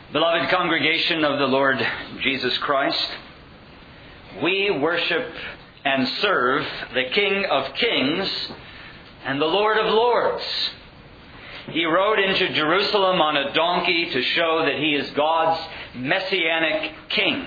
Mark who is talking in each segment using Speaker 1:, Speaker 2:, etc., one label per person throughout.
Speaker 1: Beloved congregation of the Lord Jesus Christ, we worship and serve the King of Kings and the Lord of Lords. He rode into Jerusalem on a donkey to show that He is God's messianic King.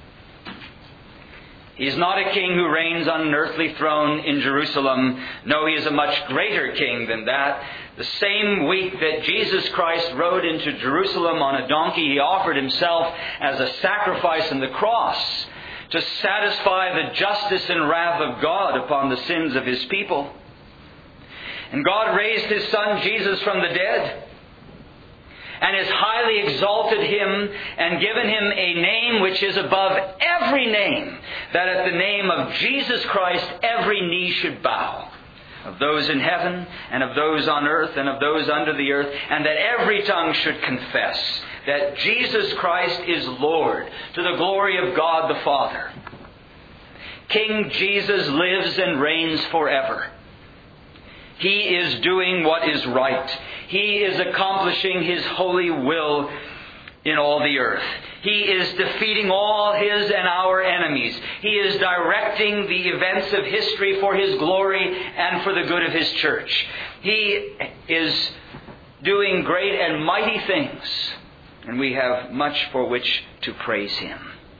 Speaker 1: He is not a king who reigns on an earthly throne in Jerusalem. No, He is a much greater king than that. The same week that Jesus Christ rode into Jerusalem on a donkey, He offered Himself as a sacrifice on the cross to satisfy the justice and wrath of God upon the sins of His people. And God raised His Son Jesus from the dead, and has highly exalted Him and given Him a name which is above every name, that at the name of Jesus Christ every knee should bow, of those in heaven and of those on earth and of those under the earth, and that every tongue should confess that Jesus Christ is Lord, to the glory of God the Father. King Jesus lives and reigns forever. He is doing what is right. He is accomplishing His holy will in all the earth. He is defeating all His and our enemies. He is directing the events of history for His glory and for the good of His church. He is doing great and mighty things, and we have much for which to praise Him.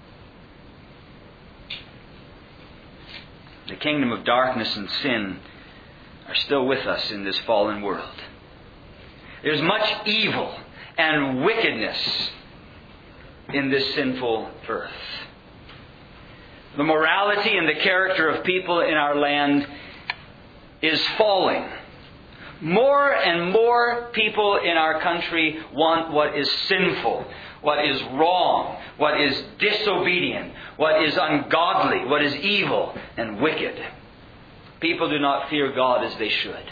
Speaker 1: The kingdom of darkness and sin are still with us in this fallen world. There's much evil and wickedness in this sinful earth. The morality and the character of people in our land is falling. More and more people in our country want what is sinful, what is wrong, what is disobedient, what is ungodly, what is evil and wicked. People do not fear God as they should.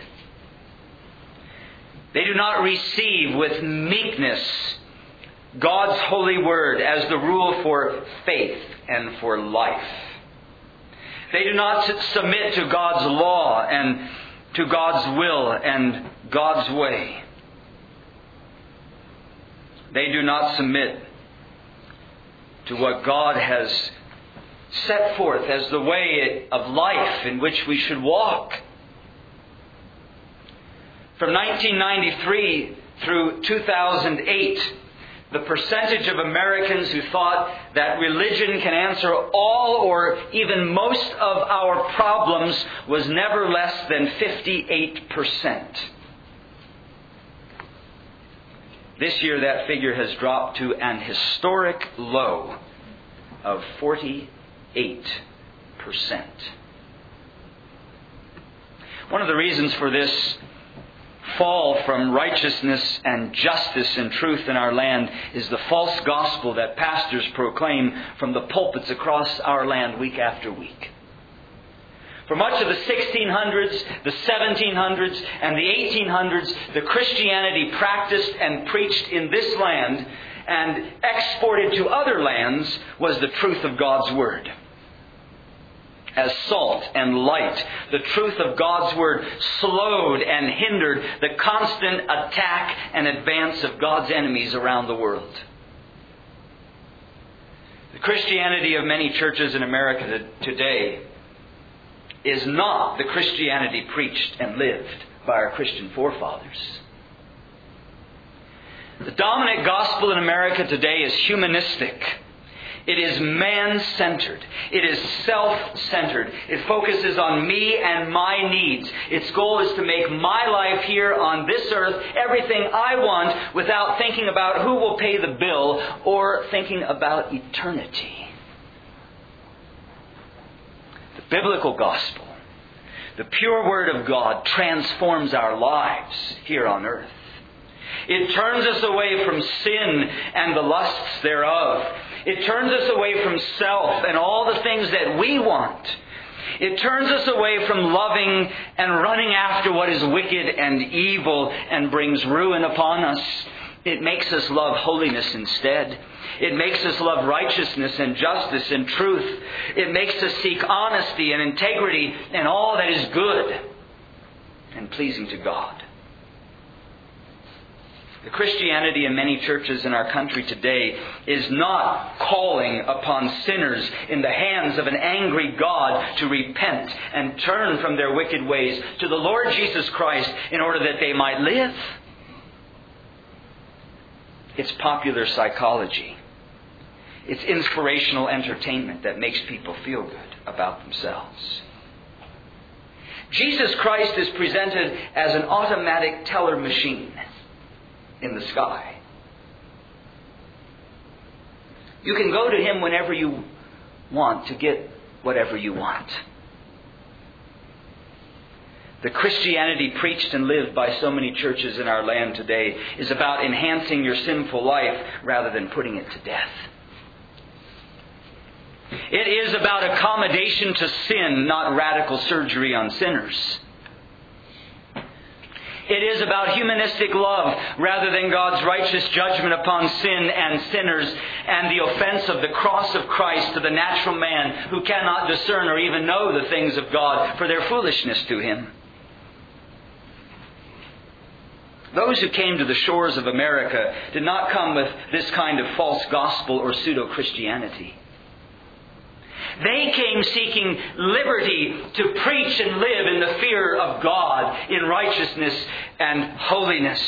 Speaker 1: They do not receive with meekness God's holy word as the rule for faith and for life. They do not submit to God's law and to God's will and God's way. They do not submit to what God has set forth as the way of life in which we should walk. From 1993 through 2008, the percentage of Americans who thought that religion can answer all or even most of our problems was never less than 58%. This year that figure has dropped to an historic low of 48%. One of the reasons for this fall from righteousness and justice and truth in our land is the false gospel that pastors proclaim from the pulpits across our land week after week. For much of the 1600s, the 1700s, and the 1800s, the Christianity practiced and preached in this land and exported to other lands was the truth of God's Word. As salt and light, the truth of God's Word slowed and hindered the constant attack and advance of God's enemies around the world. The Christianity of many churches in America today is not the Christianity preached and lived by our Christian forefathers. The dominant gospel in America today is humanistic. It is man-centered. It is self-centered. It focuses on me and my needs. Its goal is to make my life here on this earth everything I want without thinking about who will pay the bill or thinking about eternity. The biblical gospel, the pure Word of God, transforms our lives here on earth. It turns us away from sin and the lusts thereof. It turns us away from self and all the things that we want. It turns us away from loving and running after what is wicked and evil and brings ruin upon us. It makes us love holiness instead. It makes us love righteousness and justice and truth. It makes us seek honesty and integrity and all that is good and pleasing to God. The Christianity in many churches in our country today is not calling upon sinners in the hands of an angry God to repent and turn from their wicked ways to the Lord Jesus Christ in order that they might live. It's popular psychology. It's inspirational entertainment that makes people feel good about themselves. Jesus Christ is presented as an automatic teller machine in the sky. You can go to Him whenever you want to get whatever you want. The Christianity preached and lived by so many churches in our land today is about enhancing your sinful life rather than putting it to death. It is about accommodation to sin, not radical surgery on sinners. It is about humanistic love rather than God's righteous judgment upon sin and sinners and the offense of the cross of Christ to the natural man who cannot discern or even know the things of God for their foolishness to him. Those who came to the shores of America did not come with this kind of false gospel or pseudo-Christianity. They came seeking liberty to preach and live in the fear of God, in righteousness and holiness.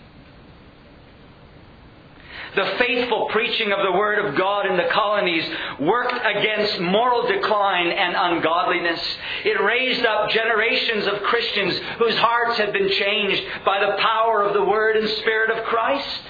Speaker 1: The faithful preaching of the Word of God in the colonies worked against moral decline and ungodliness. It raised up generations of Christians whose hearts had been changed by the power of the Word and Spirit of Christ.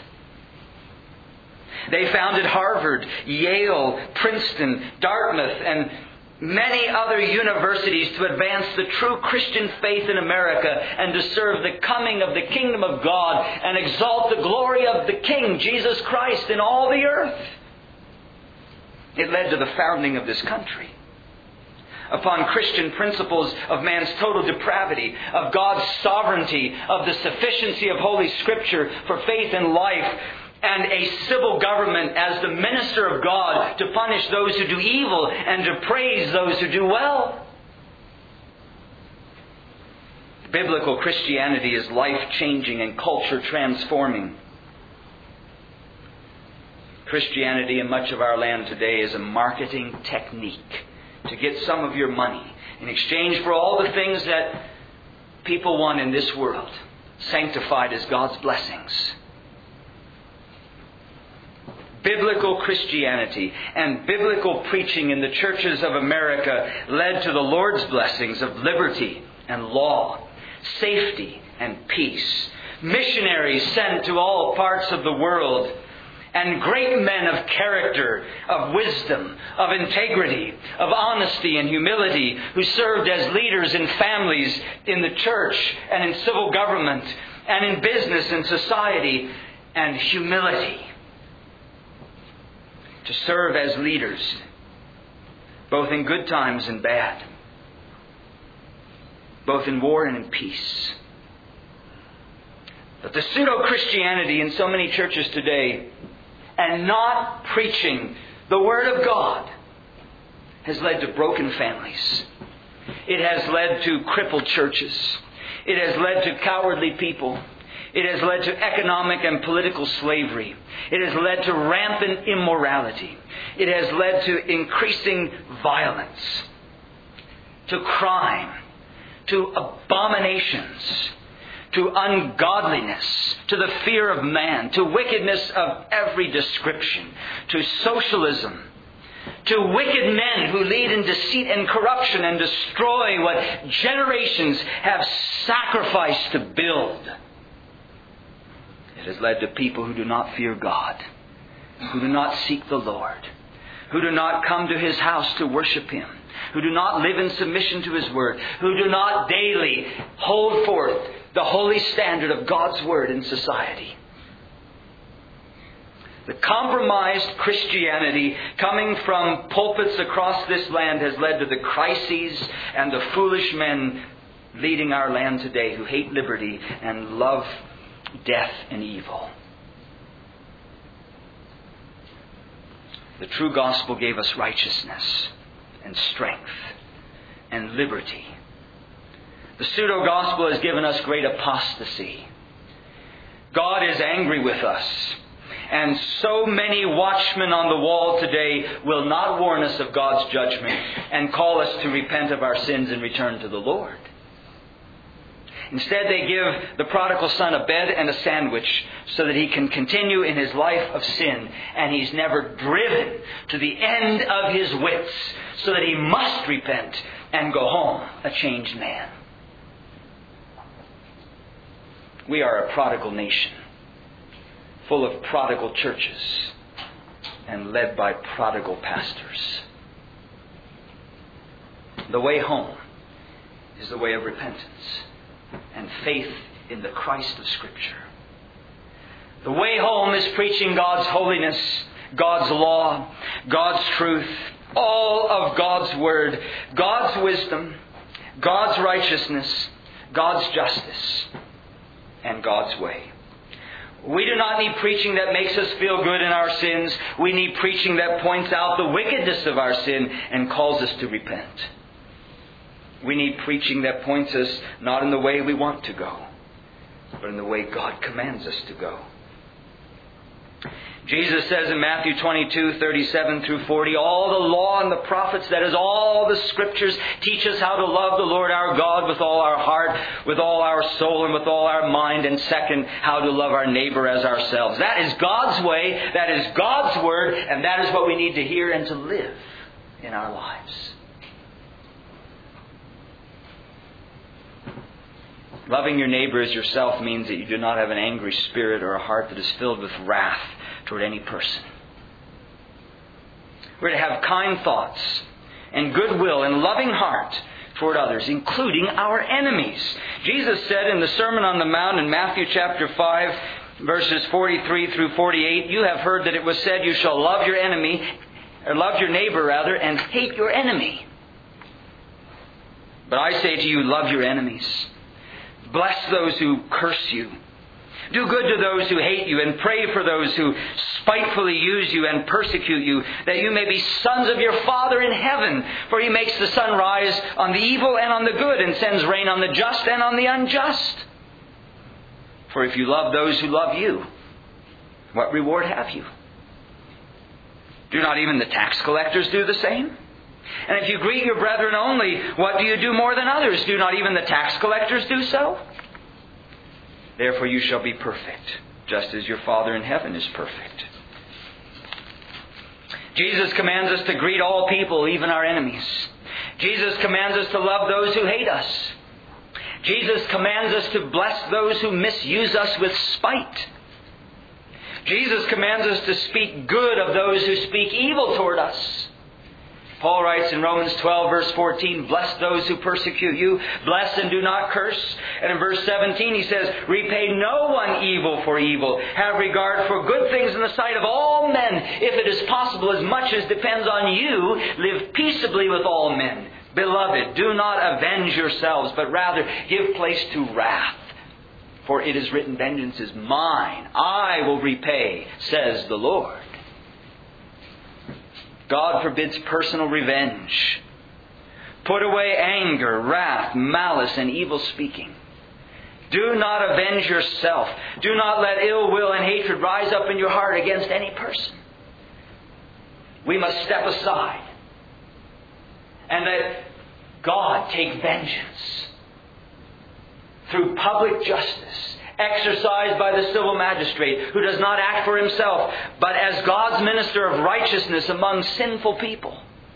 Speaker 1: They founded Harvard, Yale, Princeton, Dartmouth, and many other universities to advance the true Christian faith in America and to serve the coming of the kingdom of God and exalt the glory of the King, Jesus Christ, in all the earth. It led to the founding of this country. Upon Christian principles of man's total depravity, of God's sovereignty, of the sufficiency of Holy Scripture for faith and life, and a civil government as the minister of God to punish those who do evil and to praise those who do well. Biblical Christianity is life-changing and culture-transforming. Christianity in much of our land today is a marketing technique to get some of your money in exchange for all the things that people want in this world, sanctified as God's blessings. Biblical Christianity and biblical preaching in the churches of America led to the Lord's blessings of liberty and law, safety and peace. Missionaries sent to all parts of the world, and great men of character, of wisdom, of integrity, of honesty and humility, who served as leaders in families, in the church, and in civil government, and in business and society, and humility. To serve as leaders, both in good times and bad, both in war and in peace. But the pseudo-Christianity in so many churches today, and not preaching the Word of God, has led to broken families. It has led to crippled churches. It has led to cowardly people. It has led to economic and political slavery. It has led to rampant immorality. It has led to increasing violence, to crime, to abominations, to ungodliness, to the fear of man, to wickedness of every description, to socialism, to wicked men who lead in deceit and corruption and destroy what generations have sacrificed to build. It has led to people who do not fear God, who do not seek the Lord, who do not come to His house to worship Him, who do not live in submission to His Word, who do not daily hold forth the holy standard of God's Word in society. The compromised Christianity coming from pulpits across this land has led to the crises and the foolish men leading our land today who hate liberty and love death and evil. The true gospel gave us righteousness and strength and liberty. The pseudo-gospel has given us great apostasy. God is angry with us. And so many watchmen on the wall today will not warn us of God's judgment and call us to repent of our sins and return to the Lord. Instead, they give the prodigal son a bed and a sandwich so that he can continue in his life of sin, and he's never driven to the end of his wits so that he must repent and go home a changed man. We are a prodigal nation, full of prodigal churches and led by prodigal pastors. The way home is the way of repentance and faith in the Christ of Scripture. The way home is preaching God's holiness, God's law, God's truth, all of God's Word, God's wisdom, God's righteousness, God's justice, and God's way. We do not need preaching that makes us feel good in our sins. We need preaching that points out the wickedness of our sin and calls us to repent. We need preaching that points us not in the way we want to go, but in the way God commands us to go. Jesus says in Matthew 22:37 through 40, all the law and the prophets, that is, all the Scriptures, teach us how to love the Lord our God with all our heart, with all our soul, and with all our mind, and second, how to love our neighbor as ourselves. That is God's way, that is God's Word, and that is what we need to hear and to live in our lives. Loving your neighbor as yourself means that you do not have an angry spirit or a heart that is filled with wrath toward any person. We're to have kind thoughts and goodwill and loving heart toward others, including our enemies. Jesus said in the Sermon on the Mount in Matthew chapter 5, verses 43 through 48, you have heard that it was said, you shall love your enemy, or love your neighbor rather, and hate your enemy. But I say to you, love your enemies. Bless those who curse you. Do good to those who hate you, and pray for those who spitefully use you and persecute you, that you may be sons of your Father in heaven. For He makes the sun rise on the evil and on the good, and sends rain on the just and on the unjust. For if you love those who love you, what reward have you? Do not even the tax collectors do the same? And if you greet your brethren only, what do you do more than others? Do not even the tax collectors do so? Therefore you shall be perfect, just as your Father in heaven is perfect. Jesus commands us to greet all people, even our enemies. Jesus commands us to love those who hate us. Jesus commands us to bless those who misuse us with spite. Jesus commands us to speak good of those who speak evil toward us. Paul writes in Romans 12, verse 14, bless those who persecute you, bless and do not curse. And in verse 17 he says, repay no one evil for evil. Have regard for good things in the sight of all men. If it is possible, as much as depends on you, live peaceably with all men. Beloved, do not avenge yourselves, but rather give place to wrath. For it is written, vengeance is mine. I will repay, says the Lord. God forbids personal revenge. Put away anger, wrath, malice, and evil speaking. Do not avenge yourself. Do not let ill will and hatred rise up in your heart against any person. We must step aside and let God take vengeance through public justice, exercised by the civil magistrate, who does not act for himself, but as God's minister of righteousness among sinful people.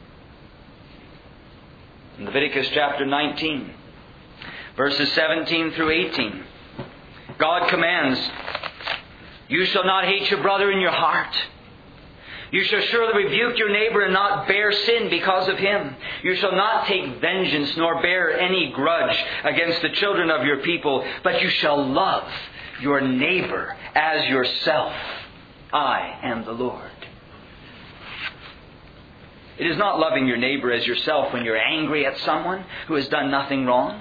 Speaker 1: In Leviticus chapter 19, verses 17 through 18, God commands, you shall not hate your brother in your heart. You shall surely rebuke your neighbor and not bear sin because of him. You shall not take vengeance nor bear any grudge against the children of your people, but you shall love your neighbor as yourself. I am the Lord. It is not loving your neighbor as yourself when you're angry at someone who has done nothing wrong.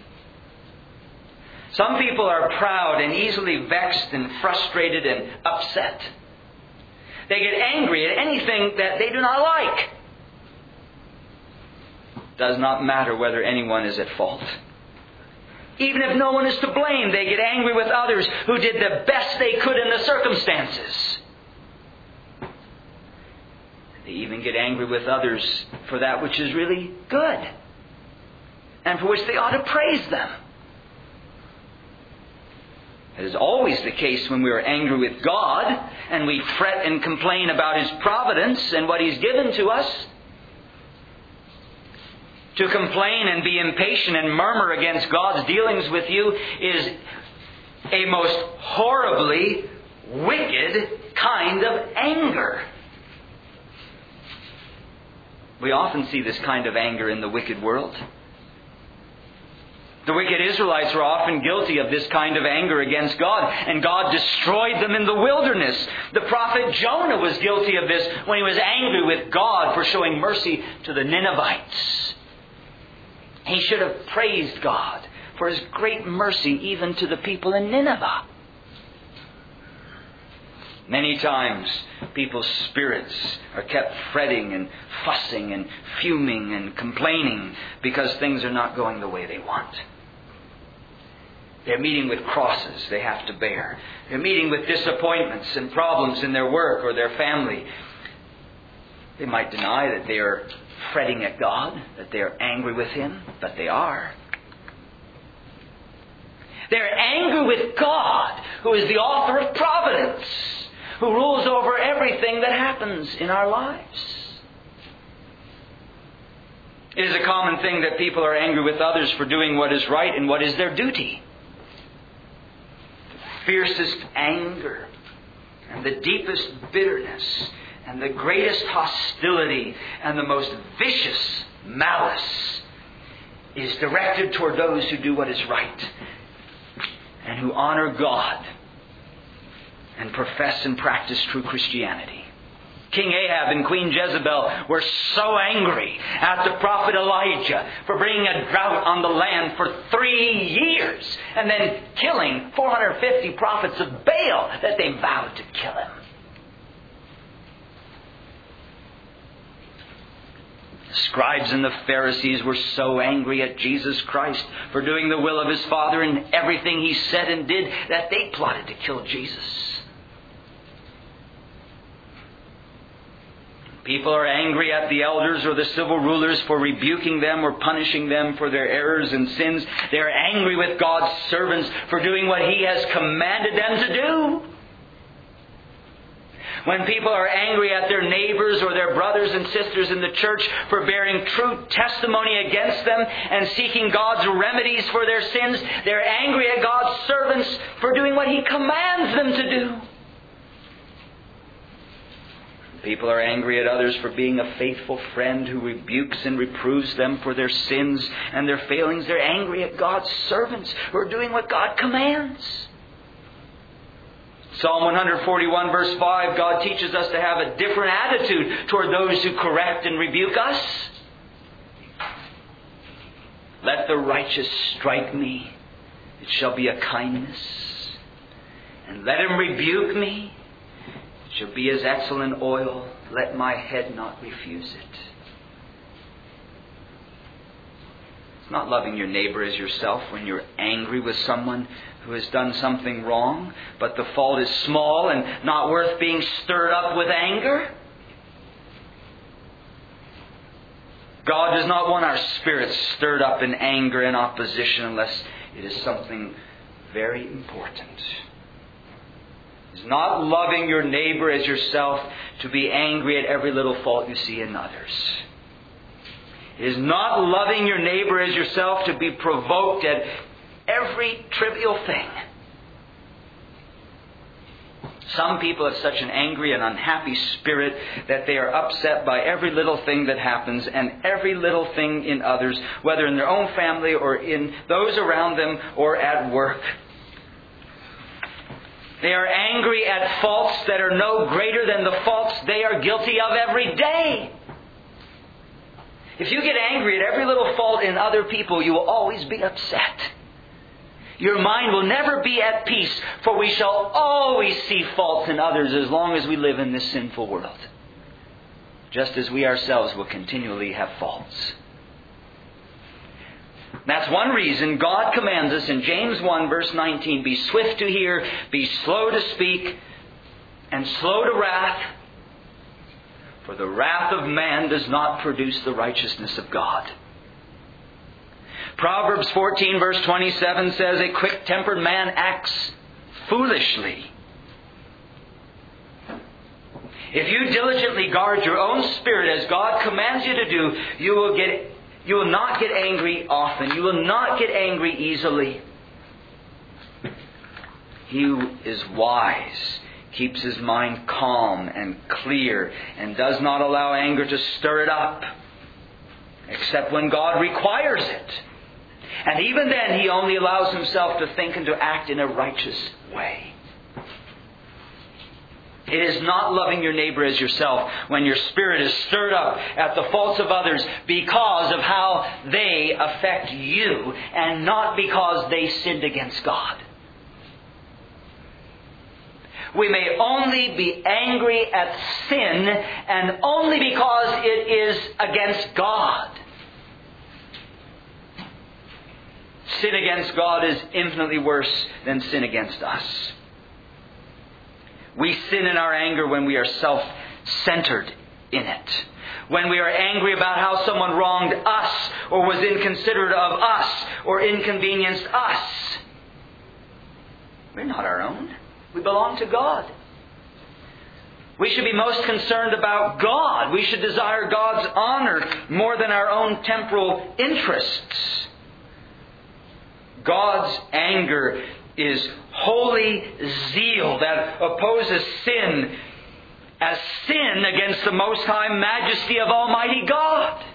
Speaker 1: Some people are proud and easily vexed and frustrated and upset. They get angry at anything that they do not like. It does not matter whether anyone is at fault. Even if no one is to blame, they get angry with others who did the best they could in the circumstances. They even get angry with others for that which is really good, and for which they ought to praise them. It is always the case when we are angry with God and we fret and complain about His providence and what He's given to us. To complain and be impatient and murmur against God's dealings with you is a most horribly wicked kind of anger. We often see this kind of anger in the wicked world. The wicked Israelites were often guilty of this kind of anger against God, and God destroyed them in the wilderness. The prophet Jonah was guilty of this when he was angry with God for showing mercy to the Ninevites. He should have praised God for His great mercy even to the people in Nineveh. Many times, people's spirits are kept fretting and fussing and fuming and complaining because things are not going the way they want. They're meeting with crosses they have to bear. They're meeting with disappointments and problems in their work or their family. They might deny that they are fretting at God, that they are angry with Him, but they are. They're angry with God, who is the author of providence, who rules over everything that happens in our lives. It is a common thing that people are angry with others for doing what is right and what is their duty. The fiercest anger and the deepest bitterness and the greatest hostility and the most vicious malice is directed toward those who do what is right and who honor God and profess and practice true Christianity. King Ahab and Queen Jezebel were so angry at the prophet Elijah for bringing a drought on the land for 3 years and then killing 450 prophets of Baal that they vowed to kill him. The scribes and the Pharisees were so angry at Jesus Christ for doing the will of His Father and everything He said and did that they plotted to kill Jesus. People are angry at the elders or the civil rulers for rebuking them or punishing them for their errors and sins. They are angry with God's servants for doing what He has commanded them to do. When people are angry at their neighbors or their brothers and sisters in the church for bearing true testimony against them and seeking God's remedies for their sins, they're angry at God's servants for doing what He commands them to do. People are angry at others for being a faithful friend who rebukes and reproves them for their sins and their failings. They're angry at God's servants who are doing what God commands. Psalm 141 verse 5, God teaches us to have a different attitude toward those who correct and rebuke us. Let the righteous strike me, it shall be a kindness. And let him rebuke me, it shall be as excellent oil. Let my head not refuse it. It's not loving your neighbor as yourself when you're angry with someone who has done something wrong, but the fault is small and not worth being stirred up with anger. God does not want our spirits stirred up in anger and opposition unless it is something very important. It's not loving your neighbor as yourself to be angry at every little fault you see in others. It is not loving your neighbor as yourself to be provoked at every trivial thing. Some people have such an angry and unhappy spirit that they are upset by every little thing that happens and every little thing in others, whether in their own family or in those around them or at work. They are angry at faults that are no greater than the faults they are guilty of every day. If you get angry at every little fault in other people, you will always be upset. Your mind will never be at peace, for we shall always see faults in others as long as we live in this sinful world. Just as we ourselves will continually have faults. That's one reason God commands us in James 1 verse 19, be swift to hear, be slow to speak, and slow to wrath, for the wrath of man does not produce the righteousness of God. Proverbs 14 verse 27 says, a quick-tempered man acts foolishly. If you diligently guard your own spirit as God commands you to do, you will not get angry often. You will not get angry easily. He who is wise keeps his mind calm and clear and does not allow anger to stir it up, except when God requires it. And even then, he only allows himself to think and to act in a righteous way. It is not loving your neighbor as yourself when your spirit is stirred up at the faults of others because of how they affect you and not because they sinned against God. We may only be angry at sin and only because it is against God. Sin against God is infinitely worse than sin against us. We sin in our anger when we are self-centered in it. When we are angry about how someone wronged us or was inconsiderate of us or inconvenienced us. We're not our own. We belong to God. We should be most concerned about God. We should desire God's honor more than our own temporal interests. God's anger is holy zeal that opposes sin as sin against the Most High majesty of Almighty God.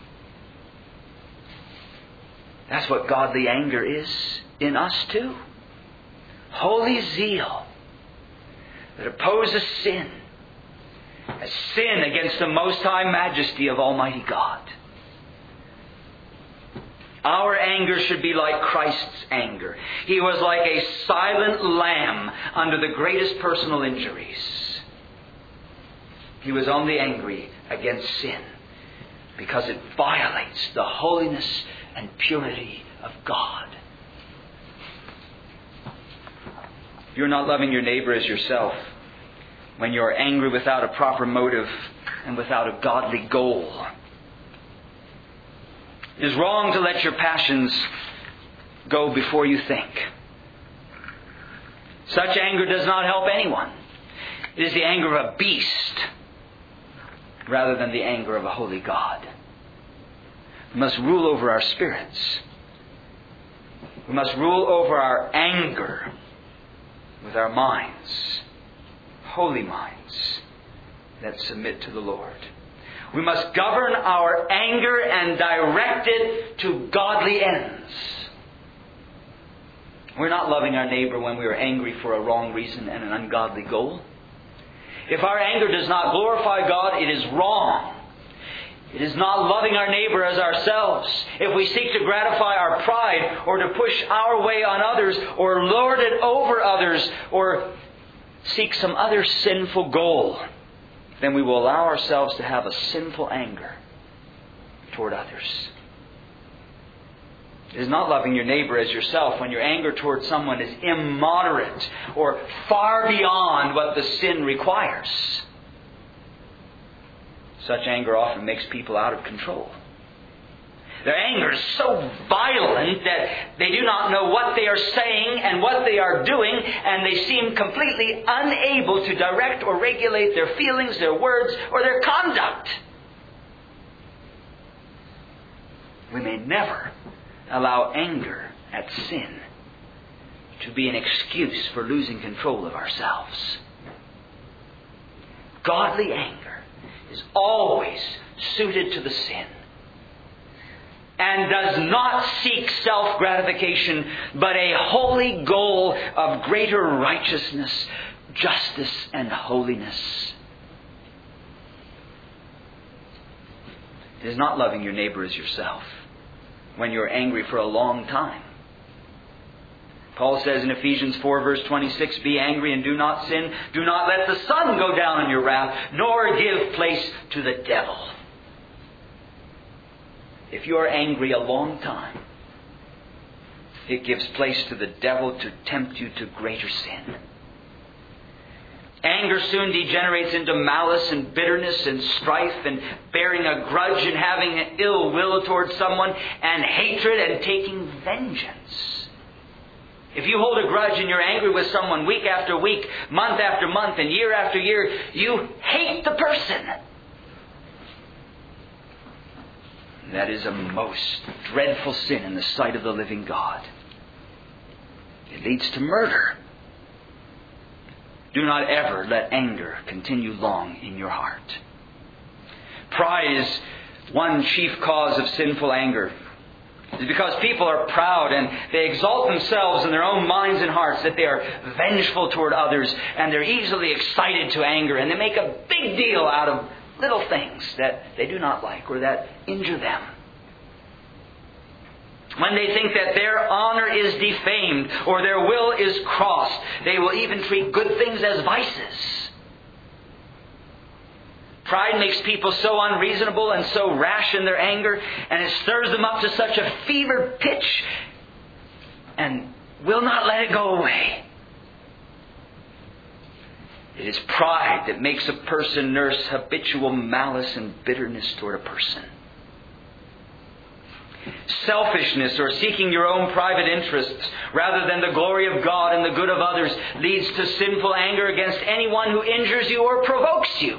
Speaker 1: That's what godly anger is in us too. Holy zeal that opposes sin as sin against the Most High majesty of Almighty God. Our anger should be like Christ's anger. He was like a silent lamb under the greatest personal injuries. He was only angry against sin because it violates the holiness and purity of God. You're not loving your neighbor as yourself when you're angry without a proper motive and without a godly goal. It is wrong to let your passions go before you think. Such anger does not help anyone. It is the anger of a beast rather than the anger of a holy God. We must rule over our spirits. We must rule over our anger with our minds, holy minds that submit to the Lord. We must govern our anger and direct it to godly ends. We're not loving our neighbor when we are angry for a wrong reason and an ungodly goal. If our anger does not glorify God, it is wrong. It is not loving our neighbor as ourselves. If we seek to gratify our pride or to push our way on others or lord it over others or seek some other sinful goal, then we will allow ourselves to have a sinful anger toward others. It is not loving your neighbor as yourself when your anger toward someone is immoderate or far beyond what the sin requires. Such anger often makes people out of control. Their anger is so violent that they do not know what they are saying and what they are doing, and they seem completely unable to direct or regulate their feelings, their words, or their conduct. We may never allow anger at sin to be an excuse for losing control of ourselves. Godly anger is always suited to the sin and does not seek self-gratification, but a holy goal of greater righteousness, justice, and holiness. It is not loving your neighbor as yourself when you're angry for a long time. Paul says in Ephesians 4 verse 26, be angry and do not sin. Do not let the sun go down on your wrath, nor give place to the devil. If you are angry a long time, it gives place to the devil to tempt you to greater sin. Anger soon degenerates into malice and bitterness and strife and bearing a grudge and having an ill will towards someone and hatred and taking vengeance. If you hold a grudge and you're angry with someone week after week, month after month, and year after year, you hate the person. That is a most dreadful sin in the sight of the living God. It leads to murder. Do not ever let anger continue long in your heart. Pride is one chief cause of sinful anger. It's because people are proud and they exalt themselves in their own minds and hearts that they are vengeful toward others and they're easily excited to anger and they make a big deal out of little things that they do not like or that injure them. When they think that their honor is defamed or their will is crossed, they will even treat good things as vices. Pride makes people so unreasonable and so rash in their anger, and it stirs them up to such a fevered pitch and will not let it go away. It is pride that makes a person nurse habitual malice and bitterness toward a person. Selfishness or seeking your own private interests rather than the glory of God and the good of others leads to sinful anger against anyone who injures you or provokes you.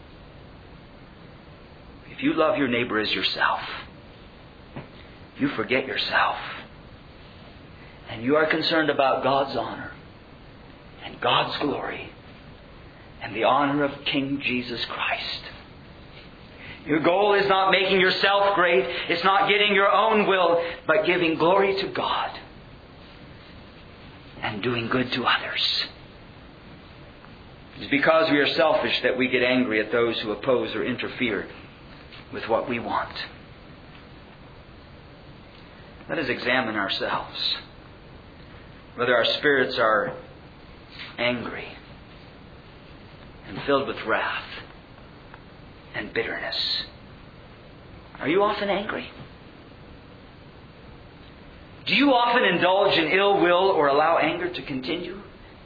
Speaker 1: If you love your neighbor as yourself, you forget yourself. And you are concerned about God's honor and God's glory and the honor of King Jesus Christ. Your goal is not making yourself great. It's not getting your own will, but giving glory to God and doing good to others. It's because we are selfish that we get angry at those who oppose or interfere with what we want. Let us examine ourselves, whether our spirits are angry and filled with wrath and bitterness. Are you often angry? Do you often indulge in ill will or allow anger to continue?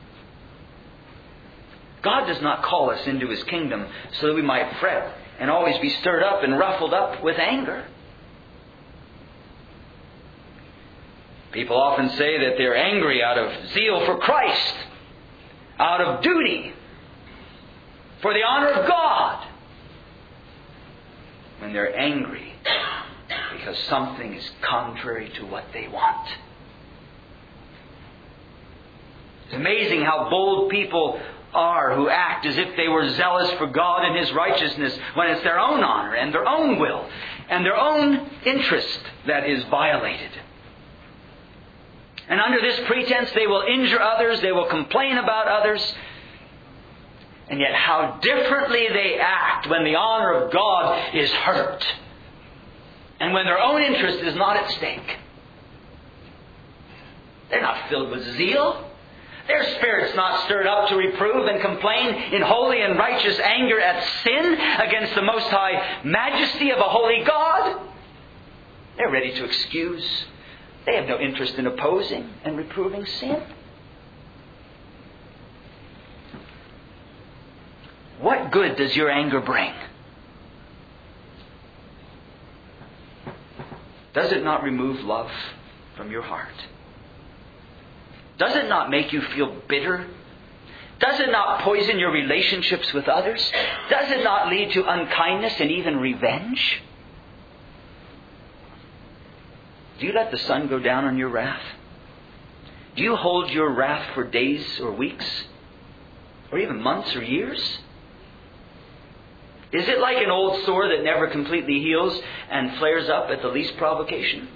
Speaker 1: God does not call us into His kingdom so that we might fret and always be stirred up and ruffled up with anger. People often say that they're angry out of zeal for Christ, out of duty, for the honor of God. When they're angry because something is contrary to what they want. It's amazing how bold people are who act as if they were zealous for God and His righteousness when it's their own honor and their own will and their own interest that is violated. And under this pretense they will injure others, they will complain about others. And yet how differently they act when the honor of God is hurt. And when their own interest is not at stake. They're not filled with zeal. Their spirit's not stirred up to reprove and complain in holy and righteous anger at sin against the most high majesty of a holy God. They're ready to excuse. They have no interest in opposing and reproving sin. What good does your anger bring? Does it not remove love from your heart? Does it not make you feel bitter? Does it not poison your relationships with others? Does it not lead to unkindness and even revenge? Do you let the sun go down on your wrath? Do you hold your wrath for days or weeks? Or even months or years? Is it like an old sore that never completely heals and flares up at the least provocation?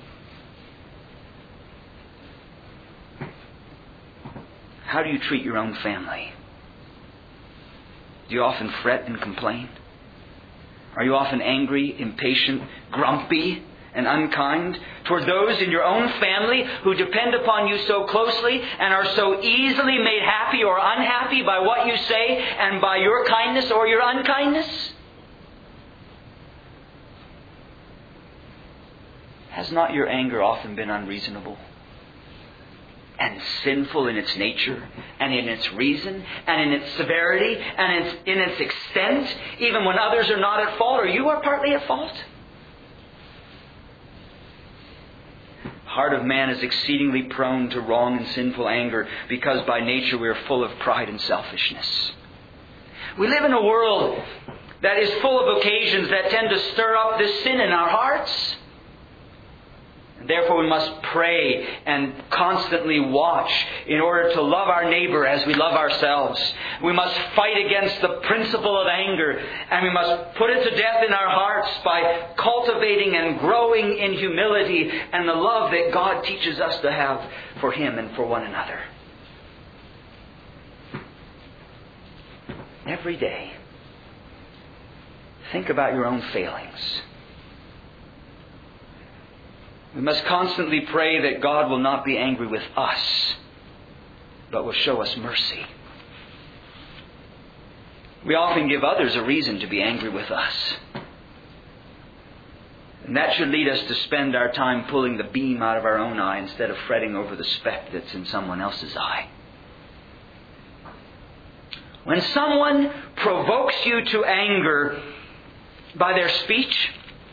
Speaker 1: How do you treat your own family? Do you often fret and complain? Are you often angry, impatient, grumpy, and unkind toward those in your own family who depend upon you so closely and are so easily made happy or unhappy by what you say and by your kindness or your unkindness? Has not your anger often been unreasonable? and sinful in its nature and in its reason and in its severity and in its extent, even when others are not at fault or you are partly at fault? The heart of man is exceedingly prone to wrong and sinful anger because by nature we are full of pride and selfishness. We live in a world that is full of occasions that tend to stir up this sin in our hearts. And therefore we must pray and constantly watch in order to love our neighbor as we love ourselves. We must fight against the principle of anger, and we must put it to death in our hearts by cultivating and growing in humility and the love that God teaches us to have for Him and for one another. Every day, think about your own failings. We must constantly pray that God will not be angry with us, but will show us mercy. We often give others a reason to be angry with us. And that should lead us to spend our time pulling the beam out of our own eye instead of fretting over the speck that's in someone else's eye. When someone provokes you to anger by their speech,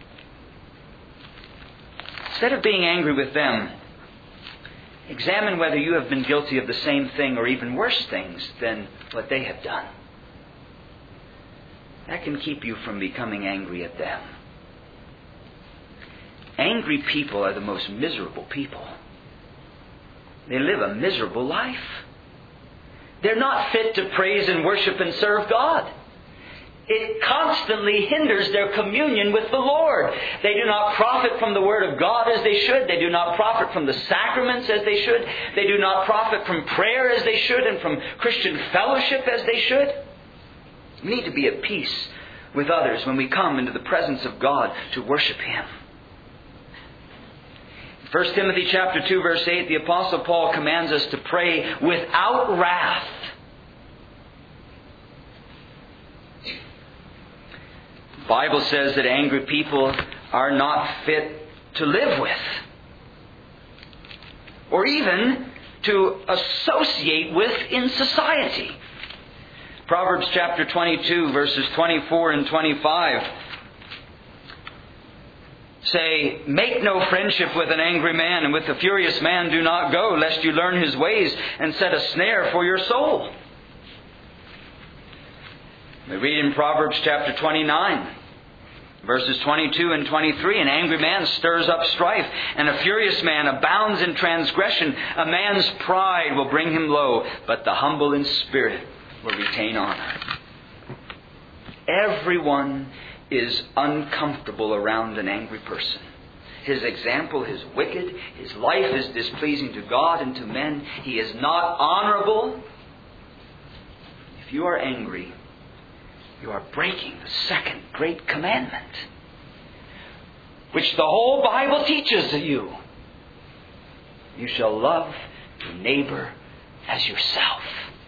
Speaker 1: instead of being angry with them, examine whether you have been guilty of the same thing or even worse things than what they have done. That can keep you from becoming angry at them. Angry people are the most miserable people. They live a miserable life. They're not fit to praise and worship and serve God. It constantly hinders their communion with the Lord. They do not profit from the Word of God as they should. They do not profit from the sacraments as they should. They do not profit from prayer as they should and from Christian fellowship as they should. We need to be at peace with others when we come into the presence of God to worship Him. 1 Timothy chapter 2 verse 8, the Apostle Paul commands us to pray without wrath. The Bible says that angry people are not fit to live with, or even to associate with in society. Proverbs chapter 22 verses 24 and 25 say, "Make no friendship with an angry man, and with a furious man do not go, lest you learn his ways and set a snare for your soul." We read in Proverbs chapter 29, verses 22 and 23, "An angry man stirs up strife, and a furious man abounds in transgression. A man's pride will bring him low, but the humble in spirit will retain honor." Everyone is uncomfortable around an angry person. His example is wicked. His life is displeasing to God and to men. He is not honorable. If you are angry, you are breaking the second great commandment, which the whole Bible teaches you. You shall love your neighbor as yourself.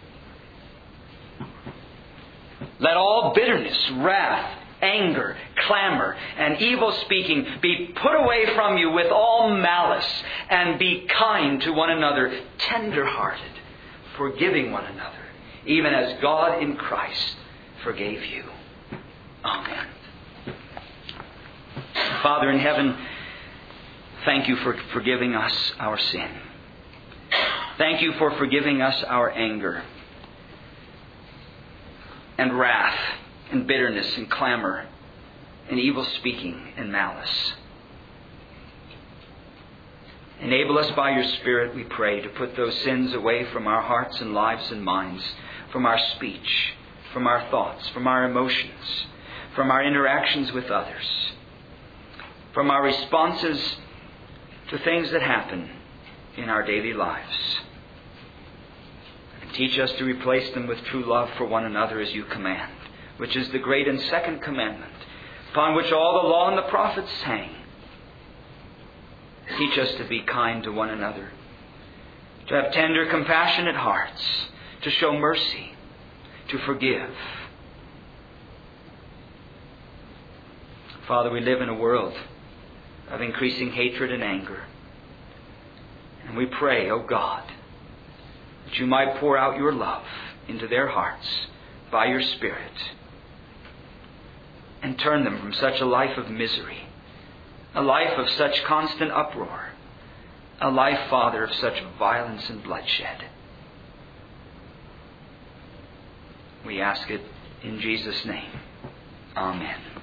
Speaker 1: Let all bitterness, wrath, anger, clamor, and evil speaking be put away from you with all malice, and be kind to one another, tender-hearted, forgiving one another, even as God in Christ forgave you. Amen. Father in heaven, thank you for forgiving us our sin. Thank you for forgiving us our anger and wrath and bitterness and clamor and evil speaking and malice. Enable us by your Spirit, we pray, to put those sins away from our hearts and lives and minds, from our speech, from our thoughts, from our emotions, from our interactions with others, from our responses to things that happen in our daily lives. And teach us to replace them with true love for one another as you command, which is the great and second commandment, upon which all the law and the prophets hang. Teach us to be kind to one another, to have tender, compassionate hearts, to show mercy, to forgive. Father, we live in a world of increasing hatred and anger. And we pray, O God, that you might pour out your love into their hearts by your Spirit and turn them from such a life of misery, a life of such constant uproar, a life, Father, of such violence and bloodshed. We ask it in Jesus' name. Amen.